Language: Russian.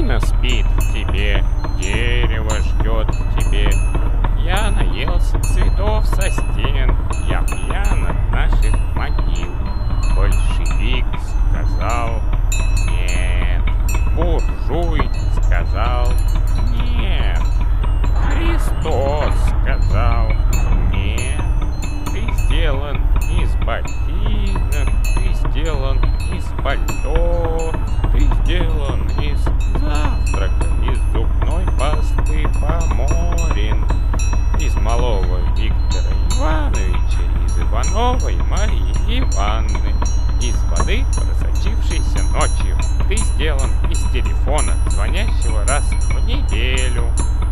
Малина спит в тебе, дерево ждет в тебе. Я наелся цветов со стен, я пьян от наших могил. Большевик сказал нет, буржуй сказал нет, Христос сказал нет. Ты сделан из ботинок, ты сделан из пальто, ты сделан из завтрака, из зубной пасты Поморин, из малого Виктора Ивановича, из Ивановой Марии Ивановны, из воды, просочившейся ночью. Ты сделан из телефона, звонящего раз в неделю.